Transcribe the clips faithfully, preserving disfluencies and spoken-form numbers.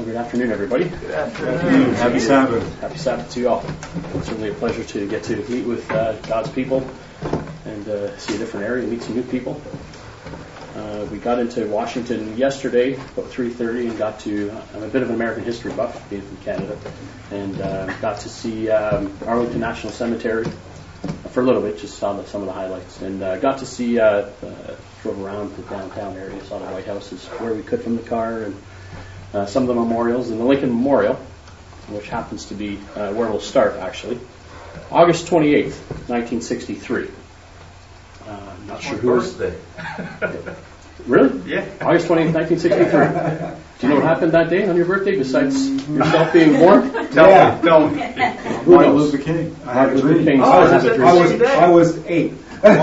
Well, good afternoon, everybody. Good afternoon. Happy Sabbath. Happy Sabbath to you all. It's certainly a pleasure to get to meet with uh, God's people and uh, see a different area, meet some new people. Uh, we got into Washington yesterday, about three thirty, and got to, I'm a bit of an American history buff, being from Canada, and uh, got to see um, Arlington National Cemetery for a little bit, just saw the, some of the highlights, and uh, got to see, uh, uh, drove around the downtown area, saw the White Houses where we could from the car, and uh, some of the memorials, and the Lincoln Memorial, which happens to be uh, where we'll start, actually. August twenty-eighth, nineteen sixty-three. Uh, I'm not sure who was... Really? Yeah. August twenty-eighth, nineteen sixty-three. Do you know what happened that day on your birthday besides yourself being born? Tell Yeah. me, don't. Who Martin knows? Luther King. I had a Martin Luther dream. King. Oh, I is have it a dream. I was I was eight.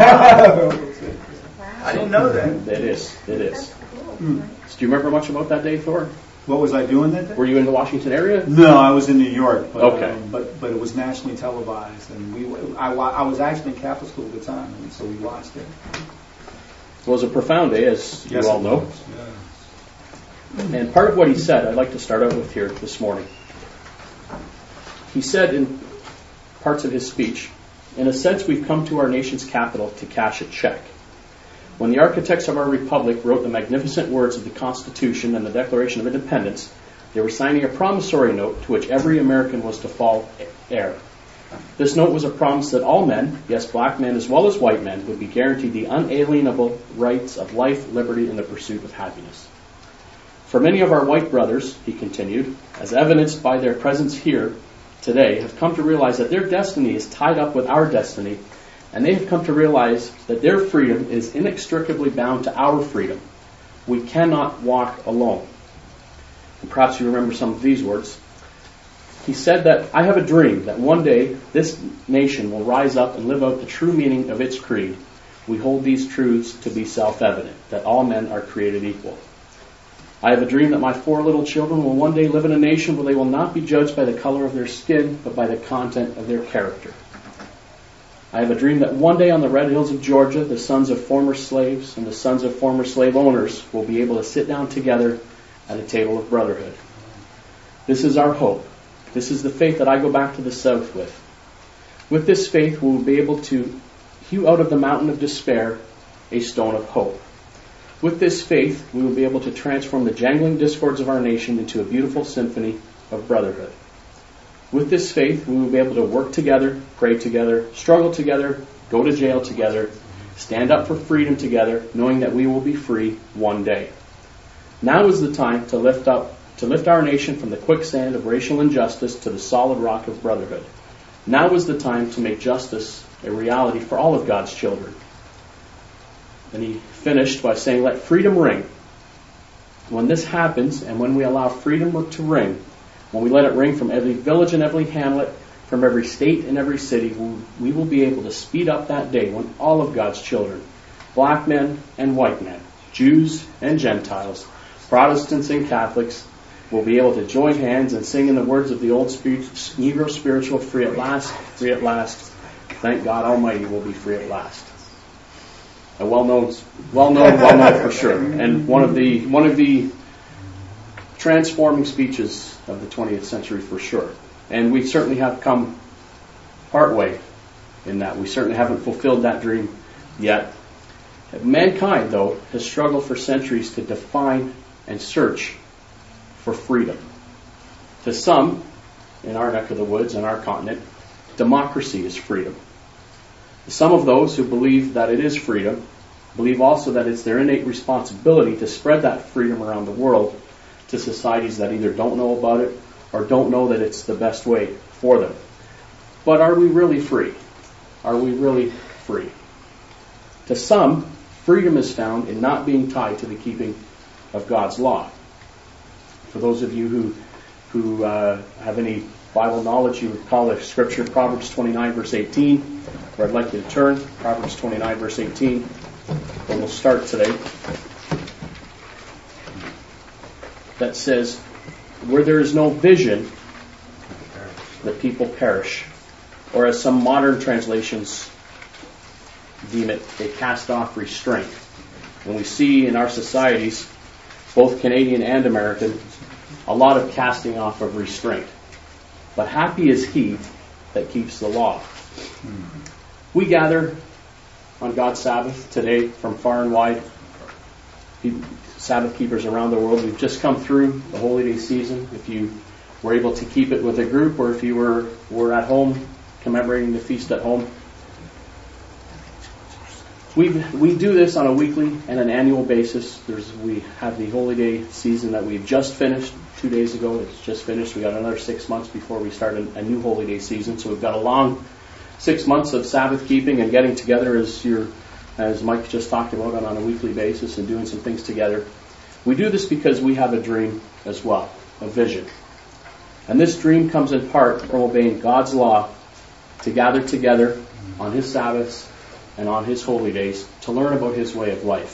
I didn't know that. It is. It is. Do you remember much about that day, Thor? What was I doing that day? Were you in the Washington area? No, I was in New York. But, Okay. um, but but it was nationally televised, and we I, wa- I was actually in Catholic school at the time, and so we watched it. It was a profound day, as Yes, you all it know. was, yeah. And part of what he said, I'd like to start out with here this morning. He said in parts of his speech, in a sense, we've come to our nation's capital to cash a check. When the architects of our republic wrote the magnificent words of the Constitution and the Declaration of Independence, they were signing a promissory note to which every American was to fall heir. This note was a promise that all men, yes, black men as well as white men, would be guaranteed the unalienable rights of life, liberty, and the pursuit of happiness. For many of our white brothers, he continued, as evidenced by their presence here today, have come to realize that their destiny is tied up with our destiny, and they have come to realize that their freedom is inextricably bound to our freedom. We cannot walk alone. And perhaps you remember some of these words. He said that, I have a dream that one day this nation will rise up and live out the true meaning of its creed. We hold these truths to be self-evident, that all men are created equal. I have a dream that my four little children will one day live in a nation where they will not be judged by the color of their skin, but by the content of their character. I have a dream that one day on the red hills of Georgia, the sons of former slaves and the sons of former slave owners will be able to sit down together at a table of brotherhood. This is our hope. This is the faith that I go back to the South with. With this faith, we will be able to hew out of the mountain of despair a stone of hope. With this faith, we will be able to transform the jangling discords of our nation into a beautiful symphony of brotherhood. With this faith, we will be able to work together, pray together, struggle together, go to jail together, stand up for freedom together, knowing that we will be free one day. Now is the time to lift up, to lift our nation from the quicksand of racial injustice to the solid rock of brotherhood. Now is the time to make justice a reality for all of God's children. And he finished by saying, let freedom ring. When this happens, and when we allow freedom to ring, when we let it ring from every village and every hamlet, from every state and every city, we will be able to speed up that day when all of God's children, black men and white men, Jews and Gentiles, Protestants and Catholics, will be able to join hands and sing in the words of the old Negro spiritual, free at last, free at last. Thank God Almighty we'll be free at last. A well-known, well-known, well-known for sure. And one of the one of the transforming speeches of the twentieth century for sure. And we certainly have come part way in that. We certainly haven't fulfilled that dream yet. Mankind, though, has struggled for centuries to define and search for freedom. To some, in our neck of the woods, in our continent, democracy is freedom. Some of those who believe that it is freedom believe also that it's their innate responsibility to spread that freedom around the world to societies that either don't know about it or don't know that it's the best way for them. But are we really free? Are we really free? To some, freedom is found in not being tied to the keeping of God's law. For those of you who who uh, have any Bible knowledge, you would call the scripture Proverbs twenty-nine, verse eighteen, where I'd like you to turn. Proverbs twenty-nine, verse eighteen, where we'll start today. That says, where there is no vision, the people perish. Or as some modern translations deem it, they cast off restraint. And we see in our societies, both Canadian and American, a lot of casting off of restraint. But happy is he that keeps the law. We gather on God's Sabbath today from far and wide. People, Sabbath keepers around the world. We've just come through the Holy Day season. If you were able to keep it with a group, or if you were, were at home commemorating the feast at home. We we do this on a weekly and an annual basis. There's we have the Holy Day season that we've just finished two days ago. It's just finished. We got another six months before we start a, a new Holy Day season. So we've got a long six months of Sabbath keeping and getting together as you're, as Mike just talked about, on, on a weekly basis and doing some things together. We do this because we have a dream as well, a vision. And this dream comes in part from obeying God's law to gather together on His Sabbaths and on His holy days to learn about His way of life.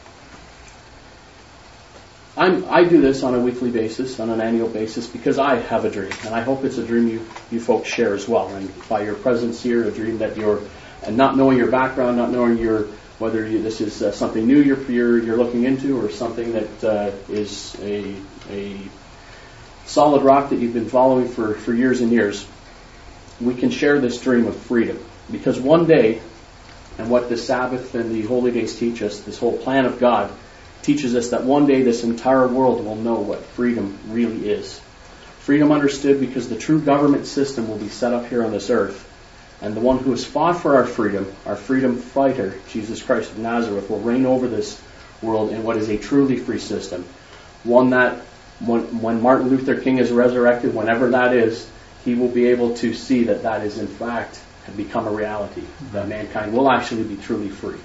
I'm, I do this on a weekly basis, on an annual basis, because I have a dream, and I hope it's a dream you, you folks share as well. And by your presence here, a dream that you're, and not knowing your background, not knowing your whether you, this is uh, something new you're, you're you're looking into, or something that uh, is a a solid rock that you've been following for, for years and years, we can share this dream of freedom. Because one day, and what the Sabbath and the holy days teach us, this whole plan of God teaches us that one day this entire world will know what freedom really is. Freedom understood because the true government system will be set up here on this earth. And the one who has fought for our freedom, our freedom fighter, Jesus Christ of Nazareth, will reign over this world in what is a truly free system. One that, when, when Martin Luther King is resurrected, whenever that is, he will be able to see that that is in fact have become a reality, mm-hmm. that mankind will actually be truly free.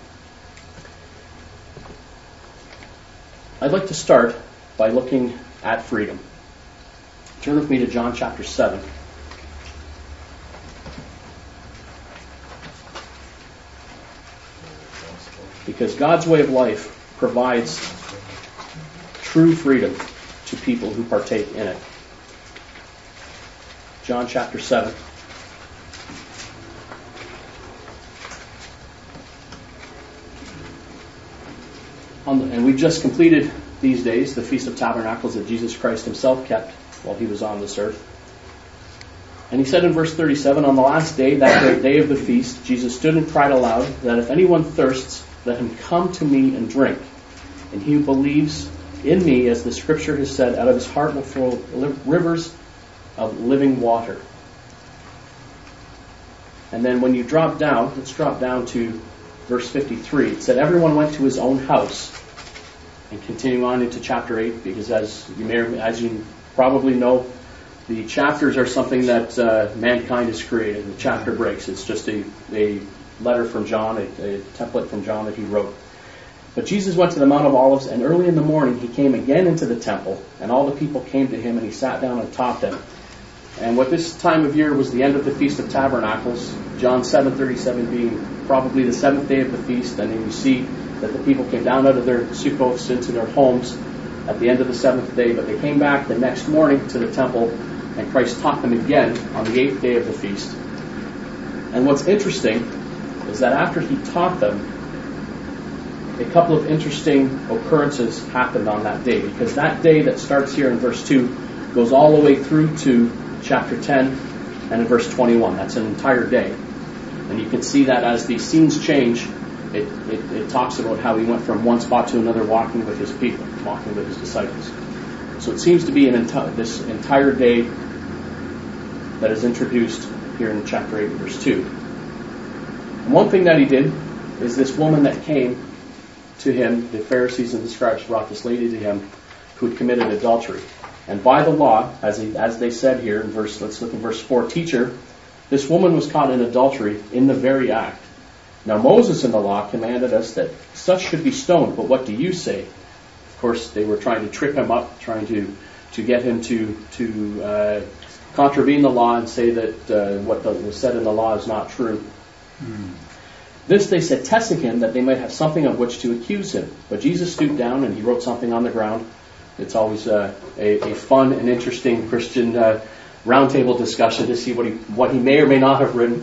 I'd like to start by looking at freedom. Turn with me to John chapter seven. Because God's way of life provides true freedom to people who partake in it. John chapter seven. On the, and we've just completed these days the Feast of Tabernacles that Jesus Christ Himself kept while He was on this earth. And He said in verse thirty-seven, on the last day, that great day of the feast, Jesus stood and cried aloud that if anyone thirsts, let him come to me and drink. And he who believes in me, as the Scripture has said, out of his heart will flow rivers of living water. And then when you drop down, let's drop down to verse fifty-three. It said, everyone went to his own house. And continuing on into chapter eight, because as you may, as you probably know, the chapters are something that uh, mankind has created. The chapter breaks. It's just a, a letter from John, a, a template from John that he wrote. But Jesus went to the Mount of Olives, and early in the morning he came again into the temple, and all the people came to him, and he sat down and taught them. And what this time of year was the end of the Feast of Tabernacles, John seven thirty-seven being probably the seventh day of the feast, and then you see that the people came down out of their sukkoths into their homes at the end of the seventh day, but they came back the next morning to the temple, and Christ taught them again on the eighth day of the feast. And what's interesting is that after he taught them, a couple of interesting occurrences happened on that day, because that day that starts here in verse two goes all the way through to chapter ten and in verse twenty-one. That's an entire day. And you can see that as the scenes change, it, it, it talks about how he went from one spot to another walking with his people, walking with his disciples. So it seems to be an enti- this entire day that is introduced here in chapter eight, verse two. And one thing that he did is this woman that came to him, the Pharisees and the scribes brought this lady to him who had committed adultery. And by the law, as, he, as they said here in verse, let's look in verse four, teacher, this woman was caught in adultery in the very act. Now Moses in the law commanded us that such should be stoned, but what do you say? Of course, they were trying to trip him up, trying to, to get him to, to uh, contravene the law and say that uh, what the, was said in the law is not true. Hmm. This they said, testing him, that they might have something of which to accuse him. But Jesus stooped down and he wrote something on the ground. It's always uh, a, a fun and interesting Christian uh, roundtable discussion to see what he what he may or may not have written.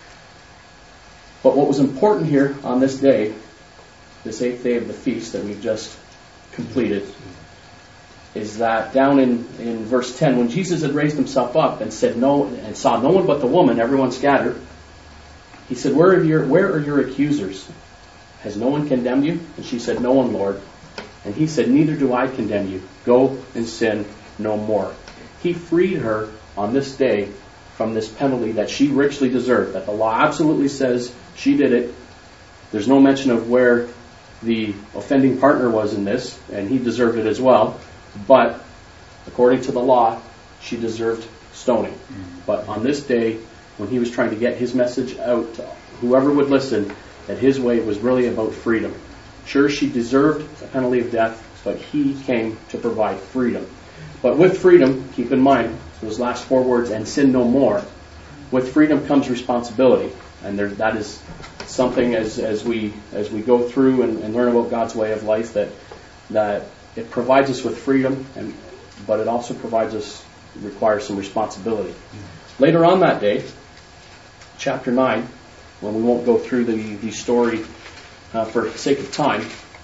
But what was important here on this day, this eighth day of the feast that we've just completed, is that down in, in verse ten, when Jesus had raised himself up and said no, and saw no one but the woman, everyone scattered, he said, where are your, where are your accusers? Has no one condemned you? And she said, no one, Lord. And he said, neither do I condemn you. Go and sin no more. He freed her on this day from this penalty that she richly deserved, that the law absolutely says she did it. There's no mention of where the offending partner was in this, and he deserved it as well. But according to the law, she deserved stoning. Mm-hmm. But on this day, when he was trying to get his message out to whoever would listen, that his way was really about freedom. Sure, she deserved a penalty of death, but he came to provide freedom. But with freedom, keep in mind those last four words, and sin no more. With freedom comes responsibility, and there, that is something as as we as we go through and, and learn about God's way of life, that that it provides us with freedom, and but it also provides us requires some responsibility. Mm-hmm. Later on that day, chapter nine, when we won't go through the the story uh, for sake of time,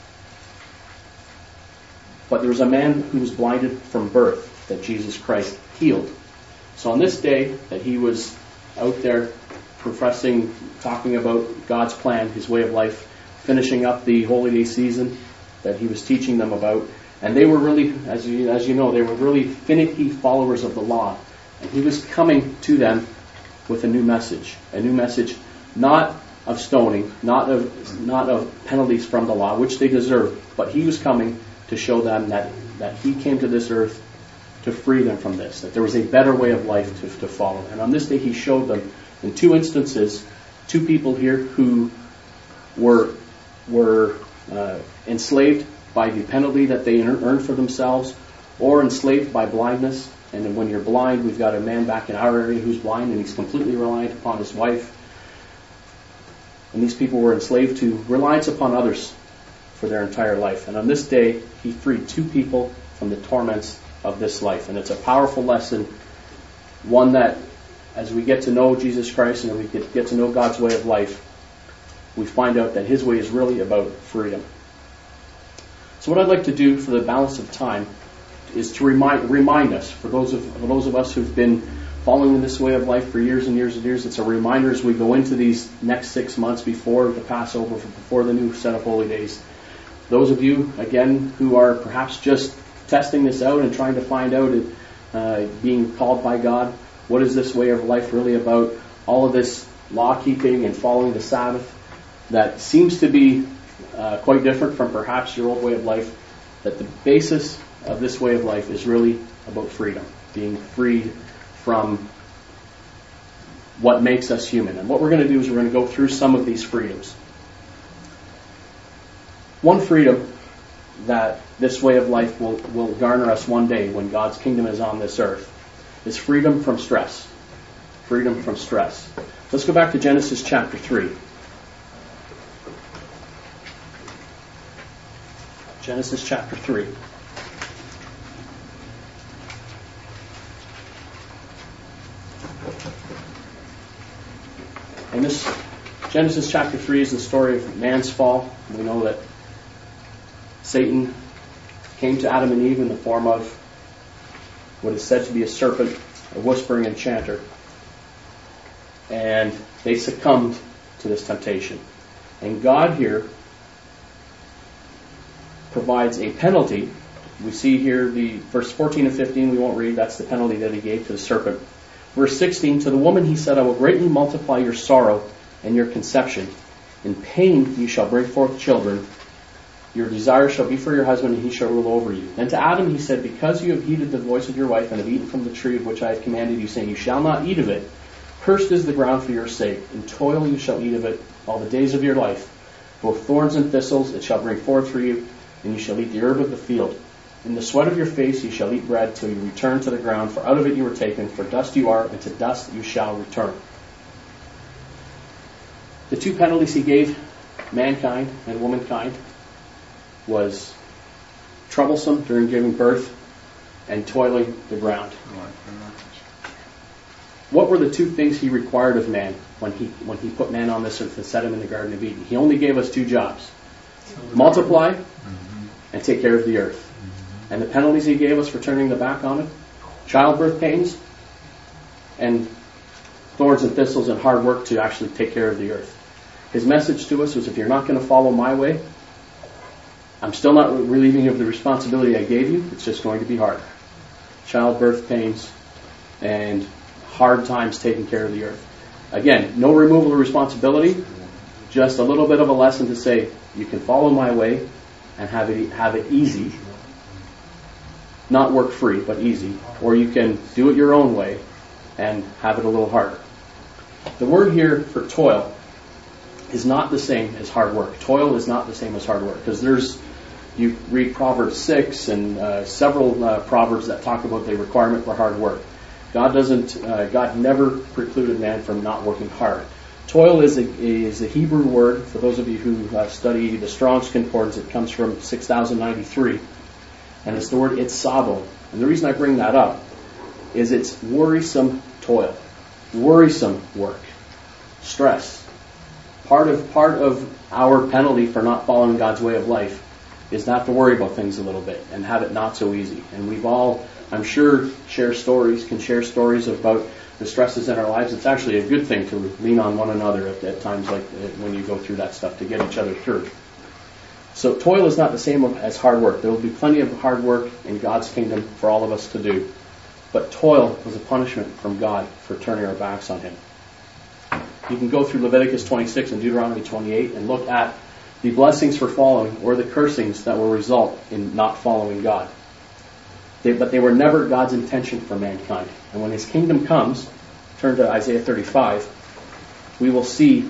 but there was a man who was blinded from birth that Jesus Christ healed. So on this day that he was out there professing, talking about God's plan, his way of life, finishing up the Holy Day season that he was teaching them about, and they were really, as you, as you know, they were really finicky followers of the law, and he was coming to them with a new message, a new message not of stoning, not of not of penalties from the law, which they deserved, but he was coming to show them that, that he came to this earth to free them from this, that there was a better way of life to, to follow. And on this day he showed them in two instances, two people here who were were uh, enslaved by the penalty that they earned for themselves, or enslaved by blindness. And when you're blind, we've got a man back in our area who's blind, and he's completely reliant upon his wife. And these people were enslaved to reliance upon others for their entire life. And on this day, he freed two people from the torments of this life. And it's a powerful lesson, one that as we get to know Jesus Christ and we get, get to know God's way of life, we find out that his way is really about freedom. So what I'd like to do for the balance of time is to remind remind us, for those of for those of us who've been following this way of life for years and years and years, it's a reminder as we go into these next six months before the Passover, before the new set of holy days. Those of you, again, who are perhaps just testing this out and trying to find out, uh, being called by God, what is this way of life really about? All of this law-keeping and following the Sabbath that seems to be uh, quite different from perhaps your old way of life, that the basis of this way of life is really about freedom, being freed from what makes us human. And what we're going to do is we're going to go through some of these freedoms. One freedom that this way of life will, will garner us one day when God's kingdom is on this earth is freedom from stress. Freedom from stress. Let's go back to Genesis chapter three. Genesis chapter three. And this Genesis chapter three is the story of man's fall. We know that Satan came to Adam and Eve in the form of what is said to be a serpent, a whispering enchanter. And they succumbed to this temptation. And God here provides a penalty. We see here the verse fourteen and fifteen, we won't read, that's the penalty that he gave to the serpent. Verse sixteen, to the woman he said, I will greatly multiply your sorrow and your conception. In pain you shall bring forth children. Your desire shall be for your husband, and he shall rule over you. And to Adam he said, because you have heeded the voice of your wife, and have eaten from the tree of which I have commanded you, saying, you shall not eat of it. Cursed is the ground for your sake. In toil you shall eat of it all the days of your life. Both thorns and thistles it shall bring forth for you, and you shall eat the herb of the field. In the sweat of your face you shall eat bread till you return to the ground, for out of it you were taken, for dust you are, and to dust you shall return. The two penalties he gave mankind and womankind was troublesome during giving birth and toiling the ground. What were the two things he required of man when he when he put man on this earth and set him in the Garden of Eden? He only gave us two jobs. Multiply and take care of the earth. and the penalties he gave us for turning the back on it, childbirth pains, and thorns and thistles and hard work to actually take care of the earth. His message to us was, if you're not going to follow my way, I'm still not relieving you of the responsibility I gave you. It's just going to be hard. Childbirth pains and hard times taking care of the earth. Again, no removal of responsibility, just a little bit of a lesson to say, you can follow my way and have it have it easy. Not work free, but easy. Or you can do it your own way and have it a little harder. The word here for toil is not the same as hard work. Toil is not the same as hard work, because there's, you read Proverbs six and uh, several uh, Proverbs that talk about the requirement for hard work. God doesn't, uh, God never precluded man from not working hard. Toil is a, is a Hebrew word. For those of you who uh, study the Strong's Concordance, it comes from six thousand ninety-three. And it's the word itzabo. And the reason I bring that up is it's worrisome toil, worrisome work, stress. Part of part of our penalty for not following God's way of life is not to worry about things a little bit and have it not so easy. And we've all, I'm sure, share stories, can share stories about the stresses in our lives. It's actually a good thing to lean on one another at, at times like when you go through that stuff to get each other through. So toil is not the same as hard work. There will be plenty of hard work in God's kingdom for all of us to do. But toil was a punishment from God for turning our backs on Him. You can go through Leviticus twenty-six and Deuteronomy twenty-eight and look at the blessings for following or the cursings that will result in not following God. They, but they were never God's intention for mankind. And when His kingdom comes, turn to Isaiah thirty-five, we will see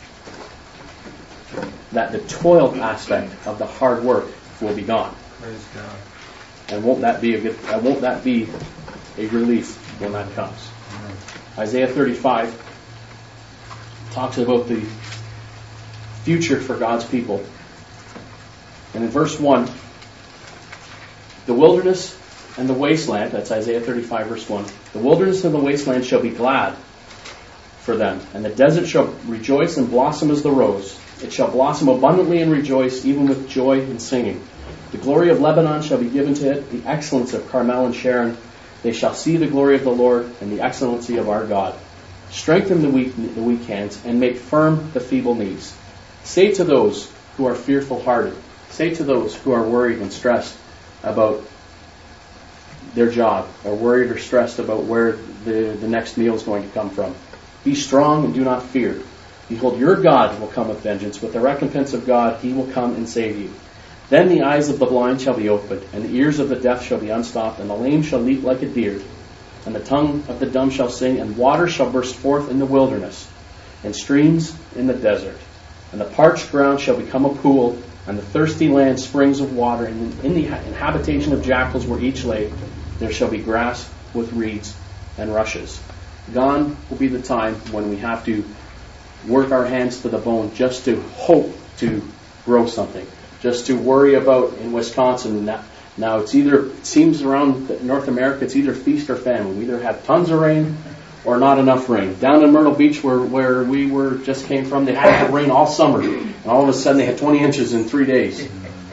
that the toil aspect of the hard work will be gone. Praise God. And won't that be a good? Uh, won't that be a relief when that comes? Amen. Isaiah thirty-five talks about the future for God's people. And in verse one, the wilderness and the wasteland, that's Isaiah thirty-five verse one, the wilderness and the wasteland shall be glad for them, and the desert shall rejoice and blossom as the rose. It shall blossom abundantly and rejoice, even with joy and singing. The glory of Lebanon shall be given to it, the excellence of Carmel and Sharon. They shall see the glory of the Lord and the excellency of our God. Strengthen the weak, the weak hands and make firm the feeble knees. Say to those who are fearful-hearted, say to those who are worried and stressed about their job, or worried or stressed about where the, the next meal is going to come from, be strong and do not fear. Behold, your God will come with vengeance. With the recompense of God, He will come and save you. Then the eyes of the blind shall be opened, and the ears of the deaf shall be unstopped, and the lame shall leap like a deer, and the tongue of the dumb shall sing, and water shall burst forth in the wilderness, and streams in the desert. And the parched ground shall become a pool, and the thirsty land springs of water. And in the habitation of jackals where each lay, there shall be grass with reeds and rushes. Gone will be the time when we have to work our hands to the bone just to hope to grow something, just to worry about in Wisconsin. Now it's either, it seems around North America, it's either feast or famine. We either have tons of rain or not enough rain. Down in Myrtle Beach, where, where we were just came from, they had rain all summer, and all of a sudden they had twenty inches in three days.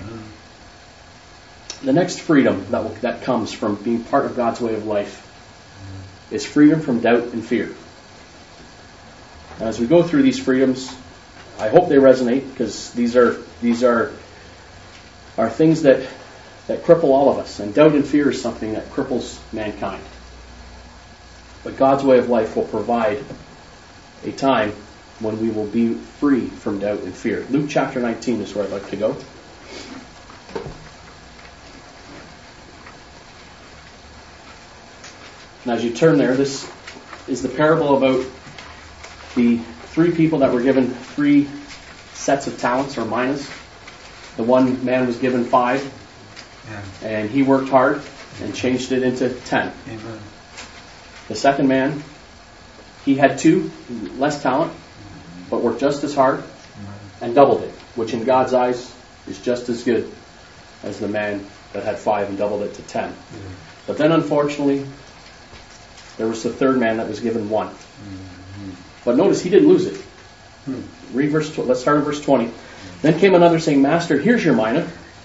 The next freedom that will, that comes from being part of God's way of life is freedom from doubt and fear. And as we go through these freedoms, I hope they resonate, because these are these are are things that that cripple all of us. And doubt and fear is something that cripples mankind. But God's way of life will provide a time when we will be free from doubt and fear. Luke chapter nineteen is where I'd like to go. And as you turn there, this is the parable about the three people that were given three sets of talents or minas. The one man was given five, yeah. and he worked hard and changed it into ten. Amen. The second man, he had two, less talent, but worked just as hard and doubled it, which in God's eyes is just as good as the man that had five and doubled it to ten. Mm-hmm. But then unfortunately, there was the third man that was given one. Mm-hmm. But notice he didn't lose it. Hmm. Read verse. Let's start in verse twenty. Then came another saying, Master, here's your mina.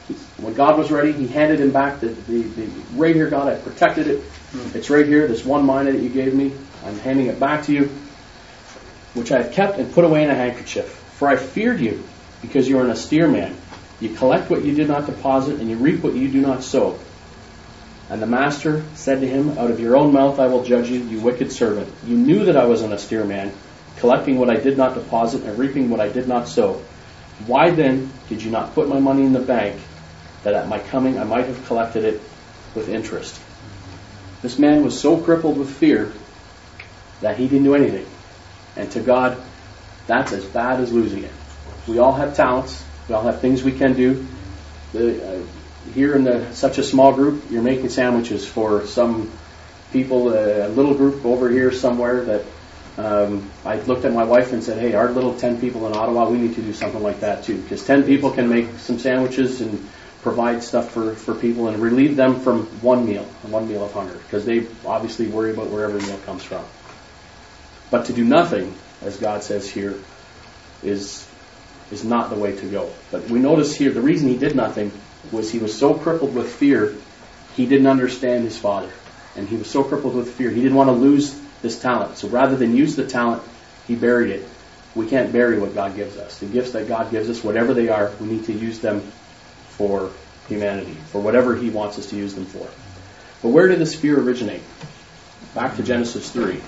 When God was ready, he handed him back the, the, the right here, God, I protected it. It's right here, this one mina that you gave me. I'm handing it back to you, which I have kept and put away in a handkerchief. For I feared you, because you are an austere man. You collect what you did not deposit, and you reap what you do not sow. And the master said to him, out of your own mouth I will judge you, you wicked servant. You knew that I was an austere man, collecting what I did not deposit and reaping what I did not sow. Why then did you not put my money in the bank, that at my coming I might have collected it with interest? This man was so crippled with fear that he didn't do anything. And to God, that's as bad as losing it. We all have talents. We all have things we can do. The, uh, here in the, such a small group, you're making sandwiches for some people, uh, a little group over here somewhere that um, I looked at my wife and said, hey, our little ten people in Ottawa, we need to do something like that too. Because ten people can make some sandwiches and provide stuff for, for people and relieve them from one meal, one meal of hunger. Because they obviously worry about where every meal comes from. But to do nothing, as God says here, is is not the way to go. But we notice here, the reason he did nothing was he was so crippled with fear, he didn't understand his father. And he was so crippled with fear, he didn't want to lose this talent. So rather than use the talent, he buried it. We can't bury what God gives us. The gifts that God gives us, whatever they are, we need to use them for humanity, for whatever he wants us to use them for. But where did this fear originate? Back to Genesis three.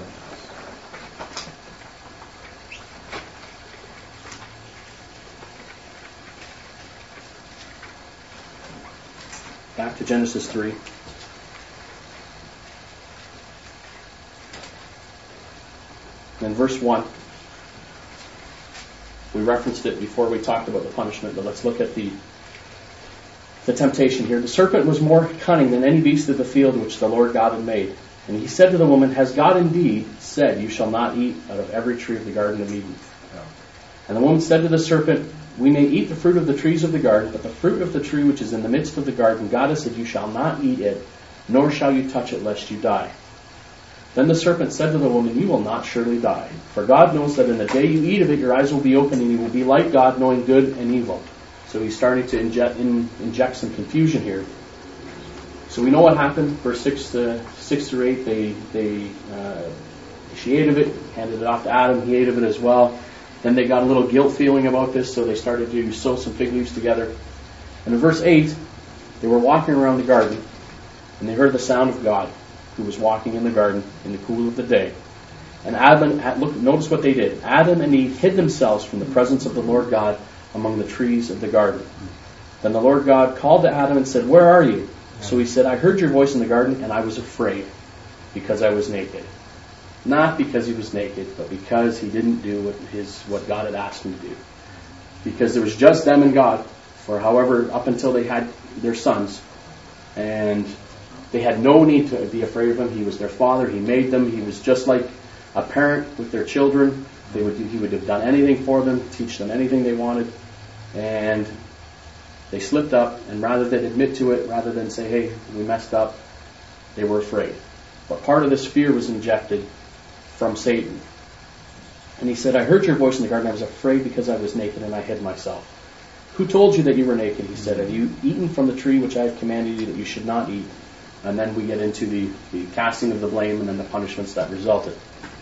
Back to Genesis three. In verse one, we referenced it before we talked about the punishment, but let's look at the the temptation here. The serpent was more cunning than any beast of the field which the Lord God had made. And he said to the woman, has God indeed said, you shall not eat out of every tree of the garden of Eden? No. And the woman said to the serpent, we may eat the fruit of the trees of the garden, but the fruit of the tree which is in the midst of the garden, God has said, you shall not eat it, nor shall you touch it, lest you die. Then the serpent said to the woman, you will not surely die. For God knows that in the day you eat of it, your eyes will be opened, and you will be like God, knowing good and evil. So he's starting to inject, in, inject some confusion here. So we know what happened. Verse six, to, six through eight, they, they, uh, she ate of it, handed it off to Adam. He ate of it as well. Then they got a little guilt feeling about this, so they started to sew some fig leaves together. And in verse eight, they were walking around the garden, and they heard the sound of God, who was walking in the garden in the cool of the day. And Adam, look, notice what they did. Adam and Eve hid themselves from the presence of the Lord God among the trees of the garden. Then the Lord God called to Adam and said, where are you? So he said, I heard your voice in the garden, and I was afraid, because I was naked. Not because he was naked, but because he didn't do what his what God had asked him to do. Because there was just them and God, for however, up until they had their sons. And they had no need to be afraid of him. He was their father. He made them. He was just like a parent with their children. They would He would have done anything for them, teach them anything they wanted. And they slipped up, and rather than admit to it, rather than say, hey, we messed up, they were afraid. But part of this fear was injected from Satan. And he said, I heard your voice in the garden. I was afraid because I was naked and I hid myself. Who told you that you were naked? He said, have you eaten from the tree which I have commanded you that you should not eat? And then we get into the, the casting of the blame and then the punishments that resulted.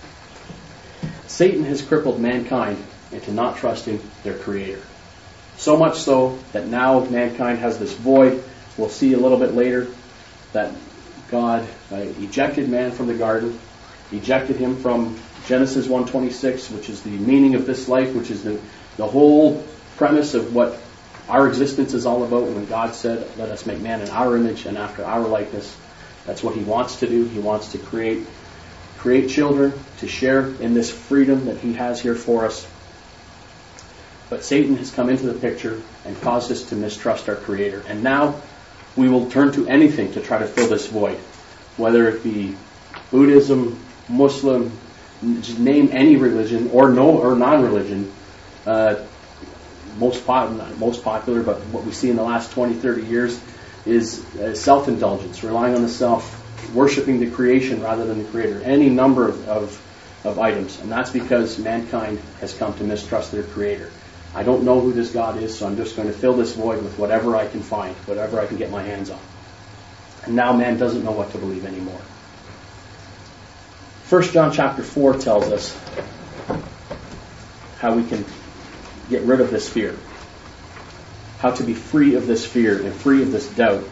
Satan has crippled mankind into not trusting their Creator. So much so that now mankind has this void. We'll see a little bit later that God uh, ejected man from the garden, ejected him from Genesis one twenty-six, which is the meaning of this life, which is the, the whole premise of what our existence is all about. When God said, let us make man in our image and after our likeness, that's what he wants to do. He wants to create create children to share in this freedom that he has here for us. But Satan has come into the picture and caused us to mistrust our Creator. And now we will turn to anything to try to fill this void, whether it be Buddhism, Muslim, just name any religion or no or non-religion. Uh, most pop, not most popular, but what we see in the last twenty, thirty years is uh, self-indulgence, relying on the self, worshiping the creation rather than the Creator. Any number of, of, of items, and that's because mankind has come to mistrust their Creator. I don't know who this God is, so I'm just going to fill this void with whatever I can find, whatever I can get my hands on. And now man doesn't know what to believe anymore. First John chapter four tells us how we can get rid of this fear, how to be free of this fear and free of this doubt.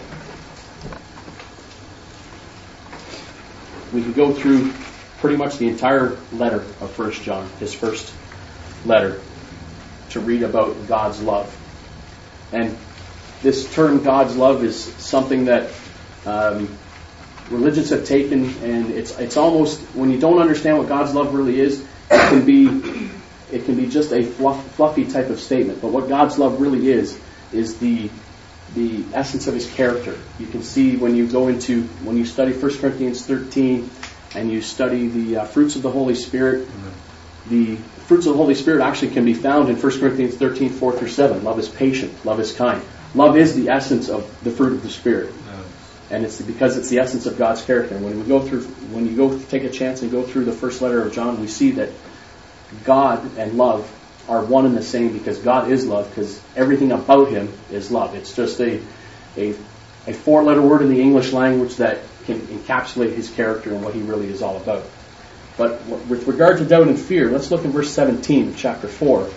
We could go through pretty much the entire letter of First John, his first letter, to read about God's love. And this term God's love is something that um, religions have taken, and it's it's almost, when you don't understand what God's love really is, it can be it can be just a fluff, fluffy type of statement. But what God's love really is is the the essence of His character. You can see when you go into when you study First Corinthians thirteen and you study the uh, fruits of the Holy Spirit. Mm-hmm. The fruits of the Holy Spirit actually can be found in First Corinthians thirteen, four through seven. Love is patient. Love is kind. Love is the essence of the fruit of the Spirit. And it's because it's the essence of God's character. And when we go through, when you go take a chance and go through the first letter of John, we see that God and love are one and the same, because God is love, because everything about Him is love. It's just a a, a four-letter word in the English language that can encapsulate His character and what He really is all about. But with regard to doubt and fear, let's look in verse seventeen of chapter four.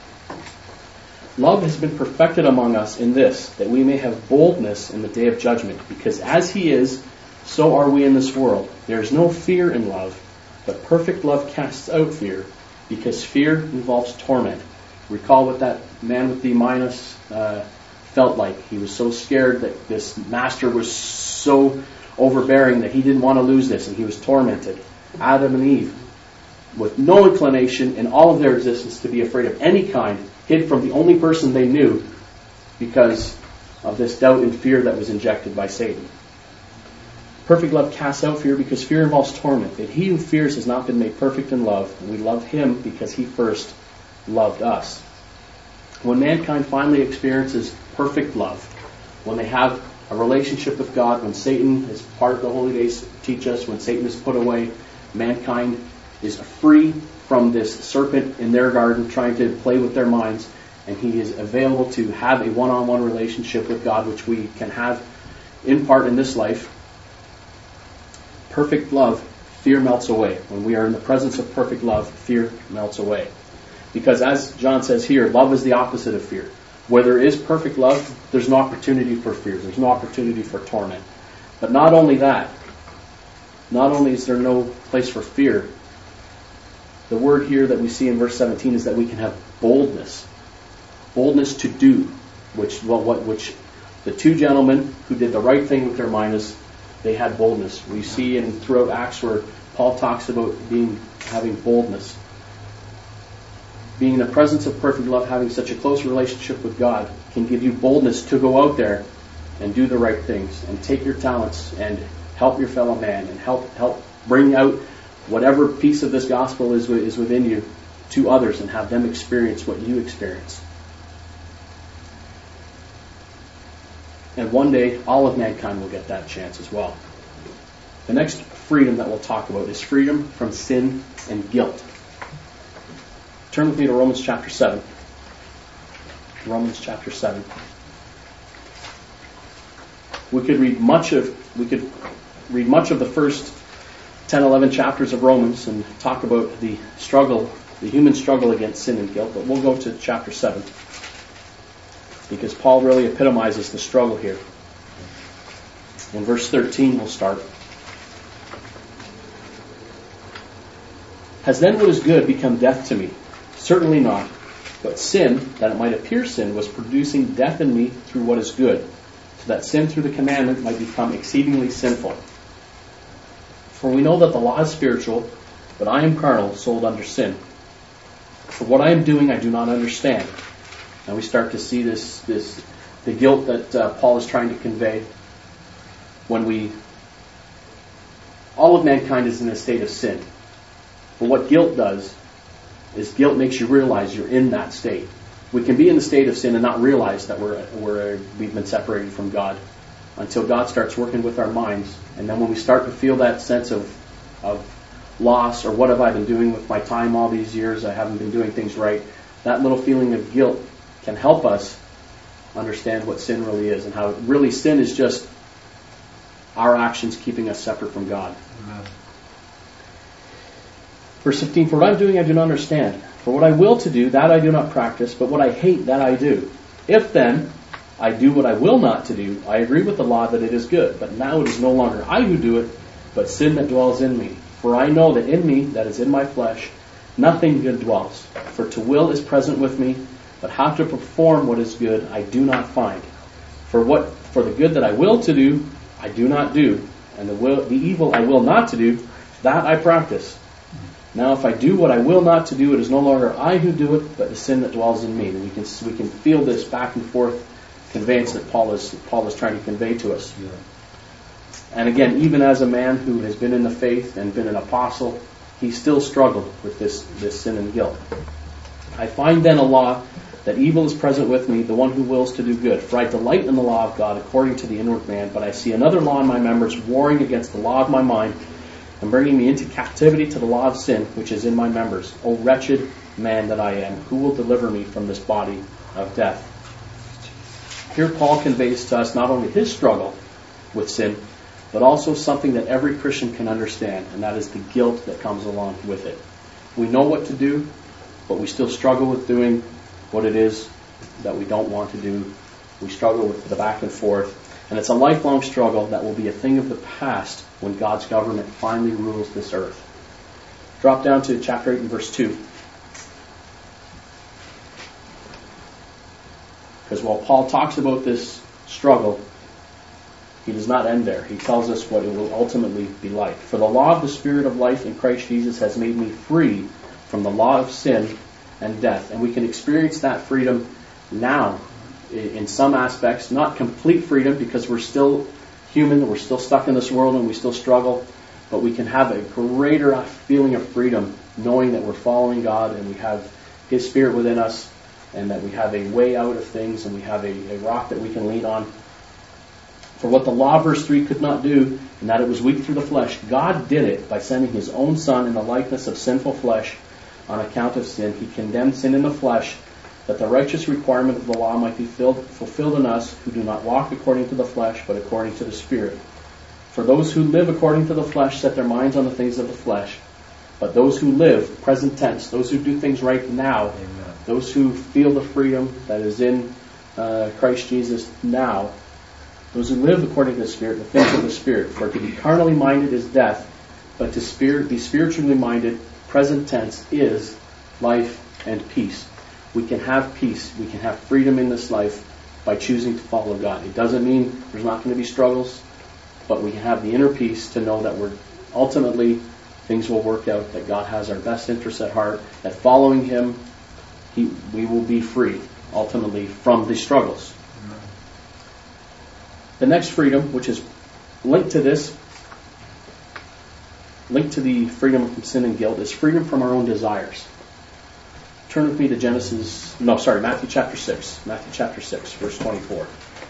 Love has been perfected among us in this, that we may have boldness in the day of judgment. Because as He is, so are we in this world. There is no fear in love, but perfect love casts out fear, because fear involves torment. Recall what that man with the Minos uh, felt like. He was so scared that this master was so overbearing that he didn't want to lose this, and he was tormented. Adam and Eve, with no inclination in all of their existence to be afraid of any kind, hid from the only person they knew because of this doubt and fear that was injected by Satan. Perfect love casts out fear, because fear involves torment. That he who fears has not been made perfect in love, and we love Him because He first loved us. When mankind finally experiences perfect love, when they have a relationship with God, when Satan, as part of the holy days teach us, when Satan is put away, mankind is free from this serpent in their garden trying to play with their minds, and he is available to have a one-on-one relationship with God, which we can have in part in this life. Perfect love, fear melts away. When we are in the presence of perfect love, fear melts away. Because as John says here, love is the opposite of fear. Where there is perfect love, there's no opportunity for fear. There's no opportunity for torment. But not only that, not only is there no place for fear, the word here that we see in verse seventeen is that we can have boldness. Boldness to do, which well, what which the two gentlemen who did the right thing with their minds, they had boldness. We see in throughout Acts where Paul talks about being having boldness. Being in the presence of perfect love, having such a close relationship with God, can give you boldness to go out there and do the right things and take your talents and help your fellow man and help help bring out whatever piece of this gospel is is within you to others and have them experience what you experience. And one day, all of mankind will get that chance as well. The next freedom that we'll talk about is freedom from sin and guilt. Turn with me to Romans chapter seven. Romans chapter seven. We could read much of we could read much of the first ten, eleven chapters of Romans and talk about the struggle, the human struggle against sin and guilt, but we'll go to chapter seven because Paul really epitomizes the struggle here. In verse thirteen we'll start. Has then what is good become death to me? Certainly not. But sin, that it might appear sin, was producing death in me through what is good, so that sin through the commandment might become exceedingly sinful. For we know that the law is spiritual, but I am carnal, sold under sin. For what I am doing I do not understand. And we start to see this, this the guilt that uh, Paul is trying to convey. When we, all of mankind is in a state of sin. But what guilt does is guilt makes you realize you're in that state. We can be in the state of sin and not realize that we're, we're we've been separated from God until God starts working with our minds. And then when we start to feel that sense of of loss, or what have I been doing with my time all these years? I haven't been doing things right. that little feeling of guilt can help us understand what sin really is, and how really sin is just our actions keeping us separate from God. Amen. Verse fifteen, for what I'm doing I do not understand. For what I will to do, that I do not practice, but what I hate, that I do. If then I do what I will not to do, I agree with the law that it is good. But now it is no longer I who do it, but sin that dwells in me. For I know that in me, that is in my flesh, nothing good dwells. For to will is present with me, but how to perform what is good I do not find. For what for the good that I will to do, I do not do, and the will the evil I will not to do, that I practice. Now if I do what I will not to do, it is no longer I who do it, but the sin that dwells in me. And we can we can feel this back and forth conveyance that Paul is Paul is trying to convey to us. Yeah. And again, even as a man who has been in the faith and been an apostle, he still struggled with this, this sin and guilt. I find then a law that evil is present with me, the one who wills to do good. For I delight in the law of God according to the inward man, but I see another law in my members warring against the law of my mind and bringing me into captivity to the law of sin which is in my members. O wretched man that I am, who will deliver me from this body of death? Here Paul conveys to us not only his struggle with sin, but also something that every Christian can understand, and that is the guilt that comes along with it. We know what to do, but we still struggle with doing what it is that we don't want to do. We struggle with the back and forth, and it's a lifelong struggle that will be a thing of the past when God's government finally rules this earth. Drop down to chapter eight and verse two. Because while Paul talks about this struggle, he does not end there. He tells us what it will ultimately be like. For the law of the Spirit of life in Christ Jesus has made me free from the law of sin and death. And we can experience that freedom now in some aspects. Not complete freedom, because we're still human, we're still stuck in this world and we still struggle. But we can have a greater feeling of freedom knowing that we're following God and we have His Spirit within us, and that we have a way out of things, and we have a, a rock that we can lean on. For what the law, verse three, could not do, and that it was weak through the flesh, God did it by sending His own Son in the likeness of sinful flesh on account of sin. He condemned sin in the flesh, that the righteous requirement of the law might be filled, fulfilled in us, who do not walk according to the flesh, but according to the Spirit. For those who live according to the flesh set their minds on the things of the flesh. But those who live, present tense, those who do things right now, Amen. Those who feel the freedom that is in uh, Christ Jesus now, those who live according to the Spirit, the things of the Spirit. For to be carnally minded is death, but to spirit, be spiritually minded, present tense, is life and peace. We can have peace, we can have freedom in this life by choosing to follow God. It doesn't mean there's not going to be struggles, but we can have the inner peace to know that we're ultimately things will work out, that God has our best interests at heart, that following Him, he, we will be free ultimately from the struggles. The next freedom, which is linked to this, linked to the freedom from sin and guilt, is freedom from our own desires. Turn with me to Genesis, no, sorry, Matthew chapter six. Matthew chapter six, verse twenty-four.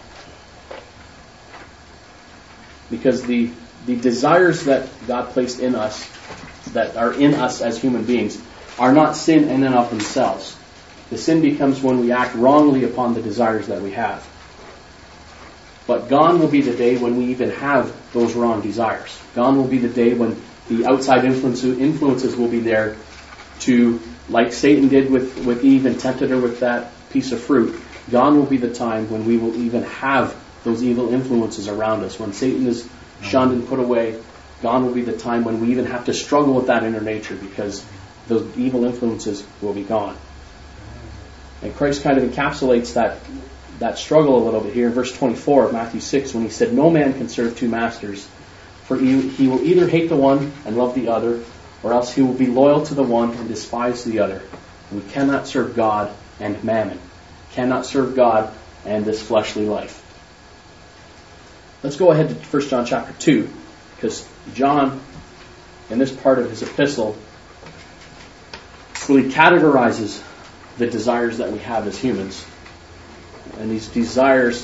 Because the, the desires that God placed in us, that are in us as human beings, are not sin in and of themselves. The sin becomes when we act wrongly upon the desires that we have. But gone will be the day when we even have those wrong desires. Gone will be the day when the outside influence, influences will be there to, like Satan did with, with Eve and tempted her with that piece of fruit. Gone will be the time when we will even have those evil influences around us. When Satan is shunned and put away, gone will be the time when we even have to struggle with that inner nature, because those evil influences will be gone. And Christ kind of encapsulates that that struggle a little bit here in verse twenty-four of Matthew six, when He said, "No man can serve two masters, for he, he will either hate the one and love the other, or else he will be loyal to the one and despise the other. We cannot serve God and mammon, cannot serve God and this fleshly life." Let's go ahead to First John chapter two, because John, in this part of his epistle, really categorizes the desires that we have as humans. And these desires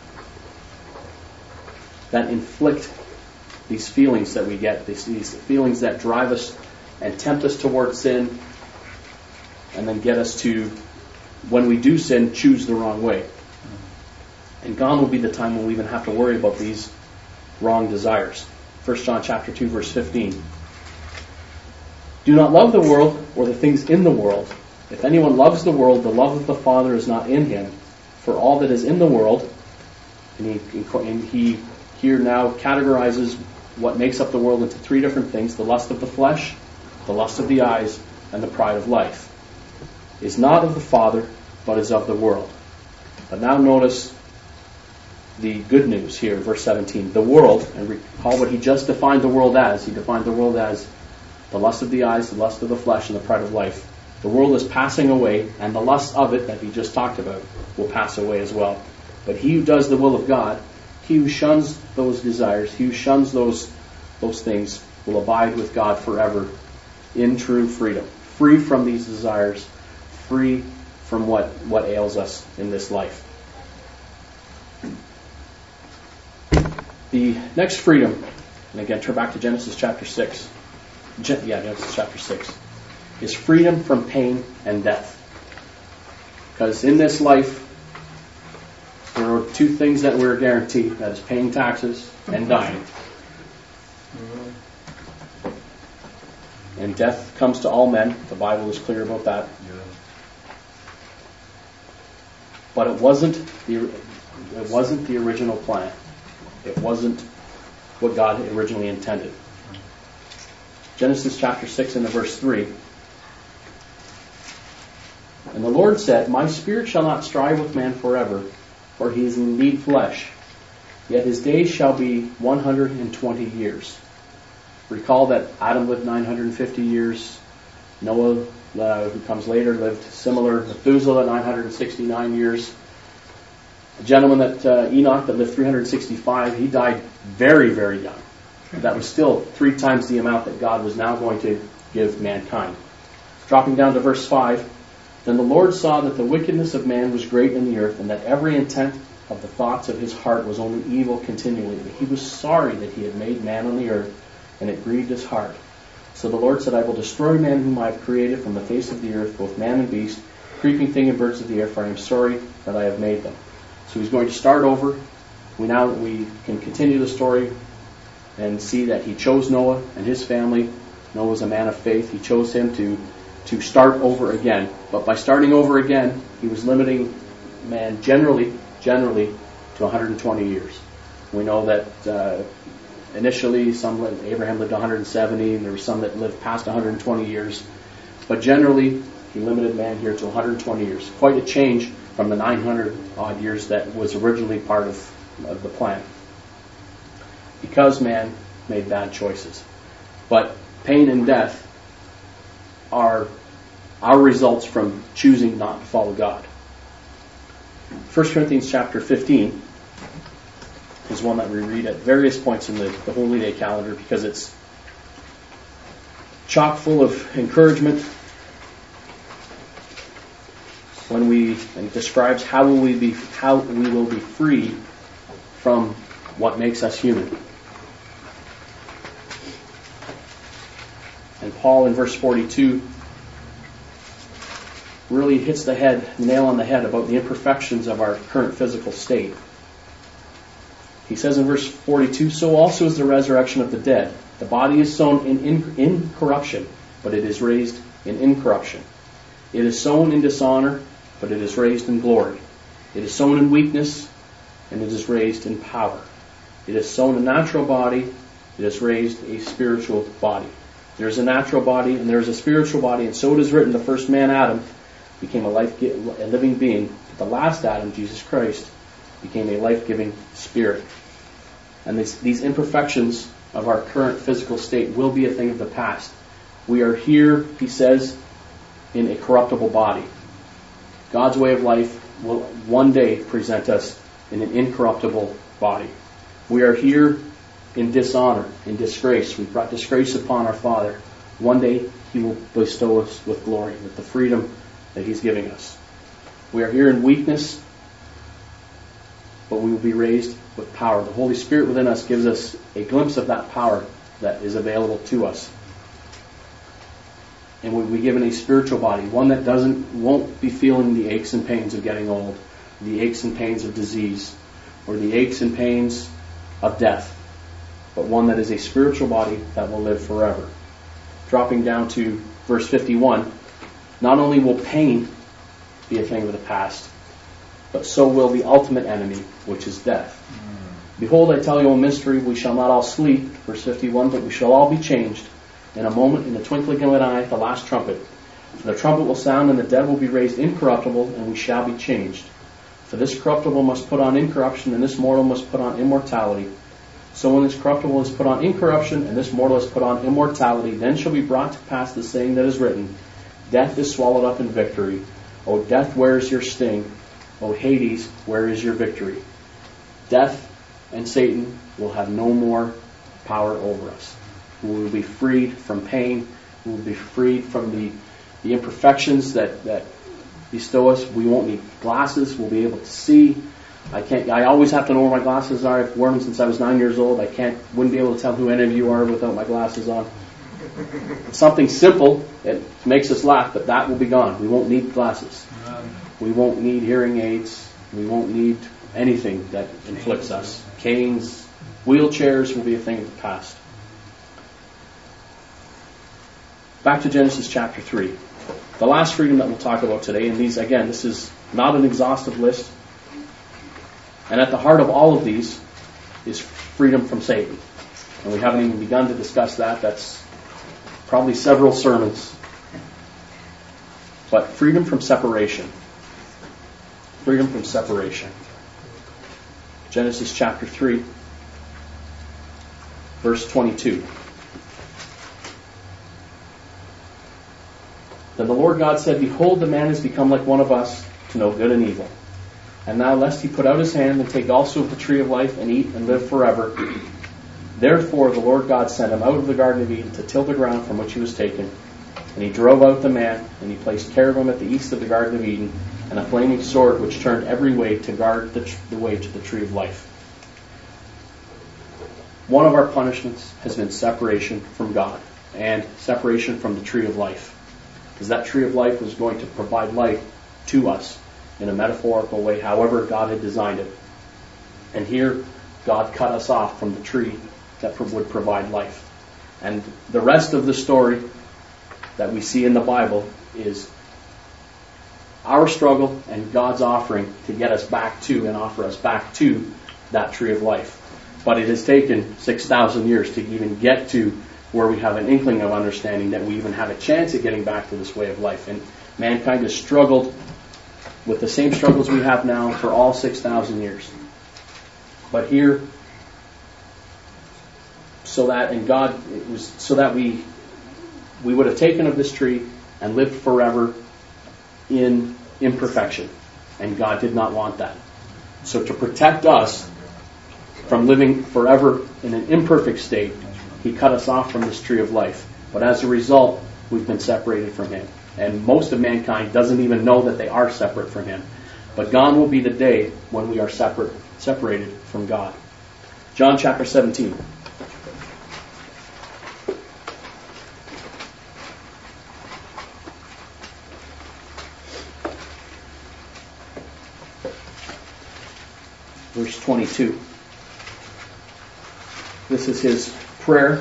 that inflict these feelings that we get, these, these feelings that drive us and tempt us towards sin, and then get us to when we do sin, choose the wrong way. And gone will be the time when we even have to worry about these wrong desires. First John chapter two, verse fifteen. Do not love the world or the things in the world. If anyone loves the world, the love of the Father is not in him. For all that is in the world, and he, and he here now categorizes what makes up the world into three different things: the lust of the flesh, the lust of the eyes, and the pride of life, is not of the Father, but is of the world. But now notice the good news here, verse seventeen. The world, and recall what he just defined the world as. He defined the world as the lust of the eyes, the lust of the flesh, and the pride of life. The world is passing away, and the lust of it that he just talked about will pass away as well. But he who does the will of God, he who shuns those desires, he who shuns those those things, will abide with God forever in true freedom. Free from these desires, free from what, what ails us in this life. The next freedom, and again turn back to Genesis chapter six. Gen- yeah, Genesis chapter six. Is freedom from pain and death. Because in this life, there are two things that we're guaranteed. That is paying taxes and dying. And death comes to all men. The Bible is clear about that. But it wasn't the it wasn't the original plan. It wasn't what God originally intended. Genesis chapter six and the verse three. And the Lord said, My spirit shall not strive with man forever, for he is indeed flesh. Yet his days shall be one hundred twenty years. Recall that Adam lived nine hundred fifty years. Noah, uh, who comes later, lived similar. Methuselah, nine hundred sixty-nine years. A gentleman that uh, Enoch that lived three hundred sixty-five, he died very, very young. That was still three times the amount that God was now going to give mankind. Dropping down to verse five. Then the Lord saw that the wickedness of man was great in the earth, and that every intent of the thoughts of his heart was only evil continually. And he was sorry that he had made man on the earth, and it grieved his heart. So the Lord said, I will destroy man whom I have created from the face of the earth, both man and beast, creeping thing and birds of the air, for I am sorry that I have made them. So he's going to start over. We now we can continue the story and see that he chose Noah and his family. Noah was a man of faith. He chose him to to start over again. But by starting over again, he was limiting man generally, generally to one hundred twenty years. We know that uh, initially some lived, Abraham lived one hundred seventy, and there were some that lived past one hundred twenty years. But generally, he limited man here to one hundred twenty years. Quite a change from the nine hundred odd years that was originally part of, of the plan. Because man made bad choices. But pain and death are our results from choosing not to follow God. First Corinthians chapter fifteen is one that we read at various points in the, the Holy Day calendar because it's chock full of encouragement when we and it describes how will we be how we will be free from what makes us human. And Paul in verse forty-two really hits the head, nail on the head about the imperfections of our current physical state. He says in verse forty-two, so also is the resurrection of the dead. The body is sown in, in incorruption, but it is raised in incorruption. It is sown in dishonor, but it is raised in glory. It is sown in weakness, and it is raised in power. It is sown a natural body, it is raised a spiritual body. There is a natural body and there is a spiritual body, and so it is written, the first man, Adam, became a life a living being, but the last Adam, Jesus Christ, became a life-giving spirit. And this, these imperfections of our current physical state will be a thing of the past. We are here, he says, in a corruptible body. God's way of life will one day present us in an incorruptible body. We are here in dishonor, in disgrace. We've brought disgrace upon our Father. One day he will bestow us with glory, with the freedom that he's giving us. We are here in weakness, but we will be raised with power. The Holy Spirit within us gives us a glimpse of that power that is available to us. and we'll be given a spiritual body, one that doesn't won't be feeling the aches and pains of getting old, the aches and pains of disease, or the aches and pains of death, but one that is a spiritual body that will live forever. Dropping down to verse fifty-one, not only will pain be a thing of the past, but so will the ultimate enemy, which is death. Mm. Behold, I tell you a mystery, we shall not all sleep, verse fifty-one, but we shall all be changed in a moment, in the twinkling of an eye, at the last trumpet. For the trumpet will sound, and the dead will be raised incorruptible, and we shall be changed. For this corruptible must put on incorruption, and this mortal must put on immortality. So when this corruptible is put on incorruption, and this mortal is put on immortality, then shall be brought to pass the saying that is written, Death is swallowed up in victory. O death, where is your sting? O Hades, where is your victory? Death and Satan will have no more power over us. We will be freed from pain. We will be freed from the, the imperfections that, that bestow us. We won't need glasses. We'll be able to see. I can't. I always have to know where my glasses are. I've worn them since I was nine years old. I can't. Wouldn't be able to tell who any of you are without my glasses on. Something simple. It makes us laugh, but that will be gone. We won't need glasses. We won't need hearing aids. We won't need anything that inflicts us. Canes, wheelchairs will be a thing of the past. Back to Genesis chapter three. The last freedom that we'll talk about today, and these, again, this is not an exhaustive list. And at the heart of all of these is freedom from Satan. And we haven't even begun to discuss that. That's probably several sermons. But freedom from separation. Freedom from separation. Genesis chapter three, verse twenty-two. Then the Lord God said, Behold, the man has become like one of us, to know good and evil. And now lest he put out his hand and take also of the tree of life and eat and live forever. Therefore the Lord God sent him out of the Garden of Eden to till the ground from which he was taken. And he drove out the man, and he placed cherubim at the east of the Garden of Eden, and a flaming sword which turned every way to guard the, tr- the way to the tree of life. One of our punishments has been separation from God and separation from the tree of life. Because that tree of life was going to provide life to us in a metaphorical way, however God had designed it. And here, God cut us off from the tree that would provide life. And the rest of the story that we see in the Bible is our struggle and God's offering to get us back to and offer us back to that tree of life. But it has taken six thousand years to even get to where we have an inkling of understanding that we even have a chance at getting back to this way of life. And mankind has struggled with the same struggles we have now for all six thousand years. But here, so that, and God, it was so that we we would have taken of this tree and lived forever in imperfection. And God did not want that. So to protect us from living forever in an imperfect state, He cut us off from this tree of life. But as a result, we've been separated from Him. And most of mankind doesn't even know that they are separate from Him. But gone will be the day when we are separate, separated from God. John chapter seventeen. Verse twenty-two. This is His prayer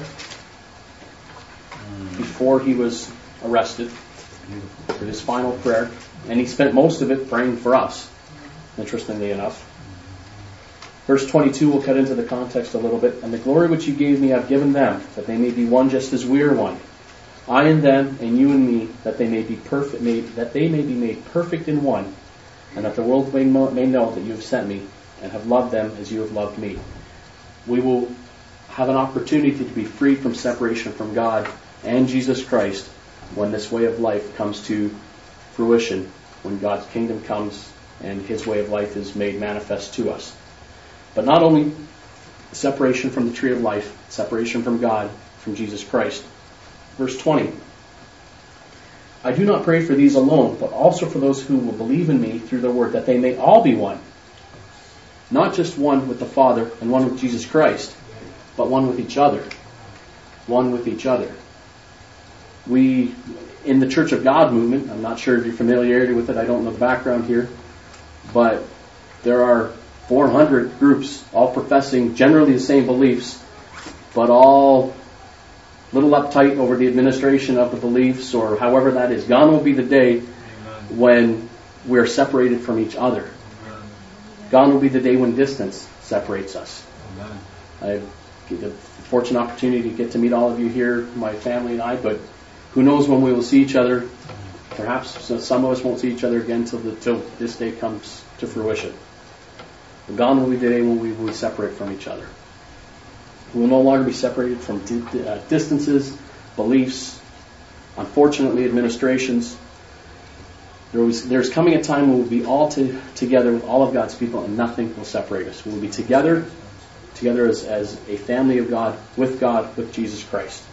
before He was arrested. For His final prayer. And He spent most of it praying for us, interestingly enough. Verse twenty-two, we'll cut into the context a little bit. And the glory which You gave Me I've given them, that they may be one just as we are one. I and them, and You and Me, that they may be perfect, made, that they may be made perfect in one, and that the world may know, may know that You have sent Me, and have loved them as You have loved Me. We will have an opportunity to be freed from separation from God and Jesus Christ when this way of life comes to fruition, when God's kingdom comes and His way of life is made manifest to us. But not only separation from the tree of life, separation from God, from Jesus Christ. Verse twenty. I do not pray for these alone, but also for those who will believe in Me through their word, that they may all be one. Not just one with the Father and one with Jesus Christ, but one with each other. One with each other. We, in the Church of God movement, I'm not sure if you're familiarity with it, I don't know the background here, but there are four hundred groups, all professing generally the same beliefs, but all a little uptight over the administration of the beliefs, or however that is. Gone will be the day Amen. When we're separated from each other. Amen. Gone will be the day when distance separates us. Amen. I get the fortunate opportunity to get to meet all of you here, my family and I, but who knows when we will see each other. Perhaps some of us won't see each other again till, the, till this day comes to fruition. But gone will be the day when we will separate from each other. We will no longer be separated from di- uh, distances, beliefs, unfortunately administrations. There was, there's coming a time when we'll be all to, together with all of God's people and nothing will separate us. We'll be together, together as, as a family of God, with God, with Jesus Christ.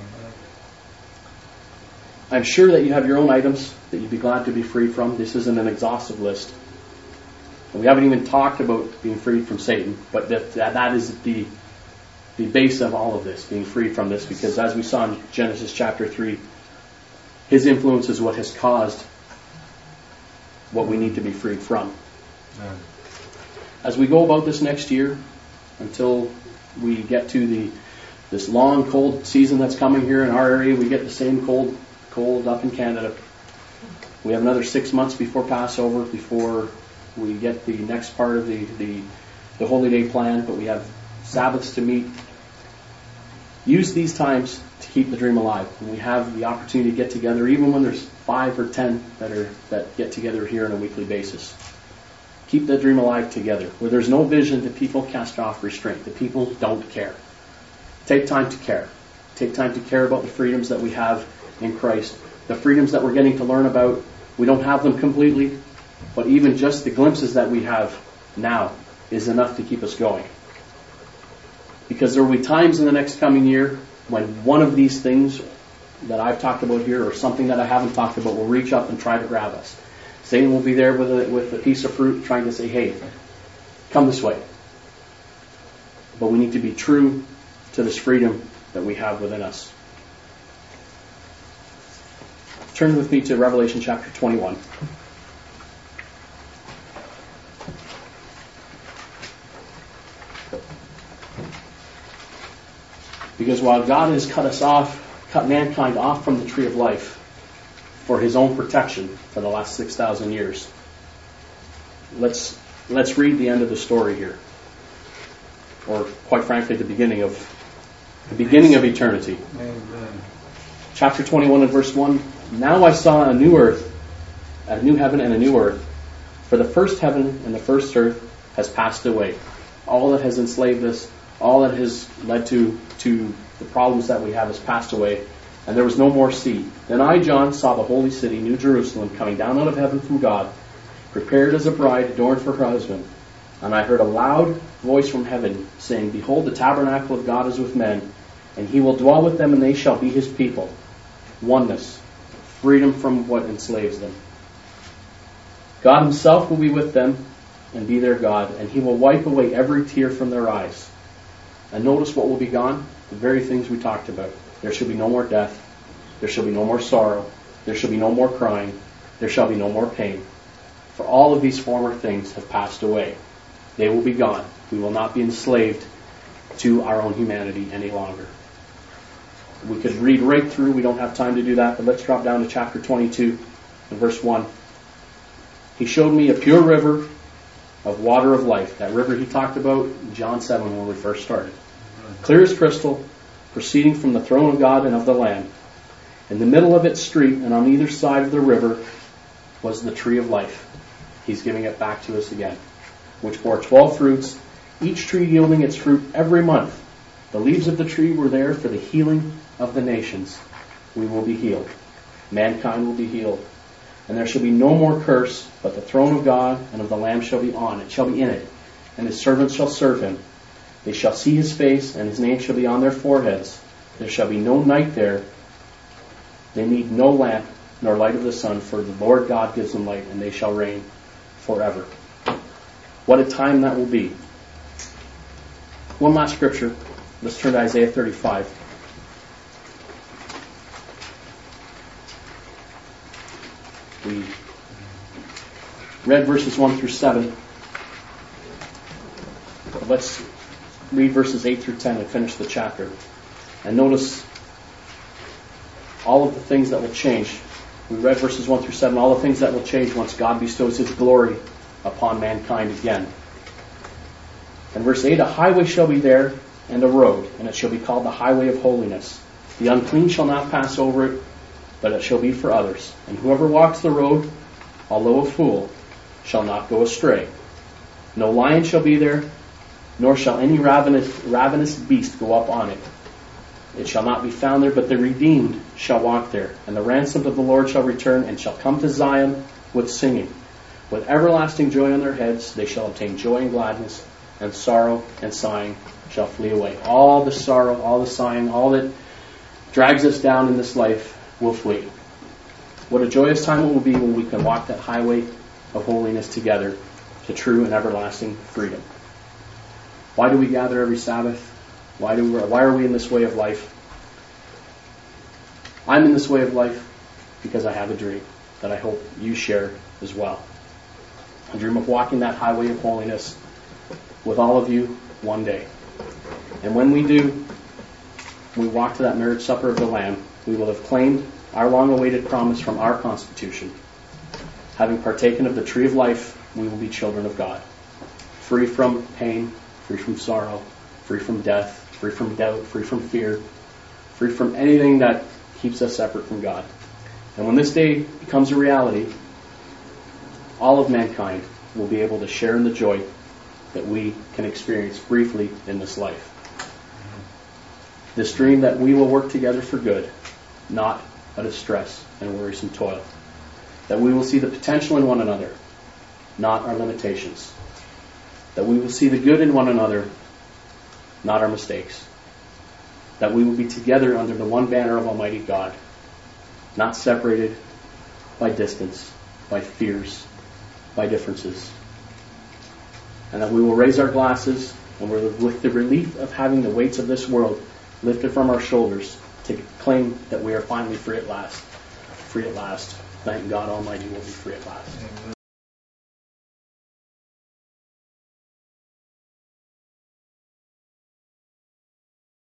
I'm sure that you have your own items that you'd be glad to be freed from. This isn't an exhaustive list. And we haven't even talked about being freed from Satan, but that, that, that is the, the base of all of this, being freed from this, because as we saw in Genesis chapter three, his influence is what has caused what we need to be freed from. Yeah. As we go about this next year, until we get to the this long, cold season that's coming here in our area, we get the same cold cold up in Canada. We have another six months before Passover, before we get the next part of the, the, the Holy Day plan, but we have Sabbaths to meet. Use these times to keep the dream alive. And we have the opportunity to get together, even when there's five or ten that are that get together here on a weekly basis. Keep the dream alive together. Where there's no vision, the people cast off restraint. The people don't care. Take time to care. Take time to care about the freedoms that we have in Christ. The freedoms that we're getting to learn about, we don't have them completely, but even just the glimpses that we have now is enough to keep us going. Because there will be times in the next coming year when one of these things that I've talked about here, or something that I haven't talked about, will reach up and try to grab us. Satan will be there with a, with a piece of fruit trying to say, hey, come this way. But we need to be true to this freedom that we have within us. Turn with me to Revelation chapter twenty-one. Because while God has cut us off, cut mankind off from the tree of life for his own protection for the last six thousand years, let's let's read the end of the story here. Or quite frankly, the beginning of the beginning of eternity. Amen. Chapter twenty-one and verse one. Now I saw a new earth, a new heaven and a new earth. For the first heaven and the first earth has passed away. All that has enslaved us, all that has led to, to the problems that we have has passed away. And there was no more sea. Then I, John, saw the holy city, New Jerusalem, coming down out of heaven from God, prepared as a bride adorned for her husband. And I heard a loud voice from heaven, saying, Behold, the tabernacle of God is with men, and he will dwell with them, and they shall be his people. Oneness. Freedom from what enslaves them. God himself will be with them and be their God, and he will wipe away every tear from their eyes. And notice what will be gone? The very things we talked about. There shall be no more death. There shall be no more sorrow. There shall be no more crying. There shall be no more pain. For all of these former things have passed away. They will be gone. We will not be enslaved to our own humanity any longer. We could read right through. We don't have time to do that, but let's drop down to chapter twenty-two and verse one. He showed me a pure river of water of life. That river he talked about in John seven when we first started. Clear as crystal, proceeding from the throne of God and of the Lamb. In the middle of its street and on either side of the river was the tree of life. He's giving it back to us again, which bore twelve fruits, each tree yielding its fruit every month. The leaves of the tree were there for the healing of the nations. We will be healed. Mankind will be healed. And there shall be no more curse, but the throne of God and of the Lamb shall be on it, shall be in it, and his servants shall serve him. They shall see his face, and his name shall be on their foreheads. There shall be no night there. They need no lamp nor light of the sun, for the Lord God gives them light, and they shall reign forever. What a time that will be. One last scripture. Let's turn to Isaiah thirty-five. We read verses one through seven. Let's read verses eight through ten and finish the chapter. And notice all of the things that will change. We read verses one through seven, all the things that will change once God bestows His glory upon mankind again. And verse eight, a highway shall be there, and a road, and it shall be called the highway of holiness. The unclean shall not pass over it, but it shall be for others. And whoever walks the road, although a fool, shall not go astray. No lion shall be there, nor shall any ravenous, ravenous beast go up on it. It shall not be found there, but the redeemed shall walk there. And the ransomed of the Lord shall return, and shall come to Zion with singing. With everlasting joy on their heads, they shall obtain joy and gladness, and sorrow and sighing shall flee away. All the sorrow, all the sighing, all that drags us down in this life will flee. What a joyous time it will be when we can walk that highway of holiness together to true and everlasting freedom. Why do we gather every Sabbath? Why do we, why are we in this way of life? I'm in this way of life because I have a dream that I hope you share as well. A dream of walking that highway of holiness with all of you one day. And when we do, we walk to that marriage supper of the Lamb, we will have claimed our long-awaited promise from our Constitution. Having partaken of the tree of life, we will be children of God. Free from pain, free from sorrow, free from death, free from doubt, free from fear, free from anything that keeps us separate from God. And when this day becomes a reality, all of mankind will be able to share in the joy that we can experience briefly in this life. This dream that we will work together for good, not out of stress and worrisome toil. That we will see the potential in one another, not our limitations. That we will see the good in one another, not our mistakes. That we will be together under the one banner of Almighty God, not separated by distance, by fears, by differences. And that we will raise our glasses, and with the relief of having the weights of this world lifted from our shoulders, to claim that we are finally free at last. Free at last. Thank God Almighty will be free at last. Amen.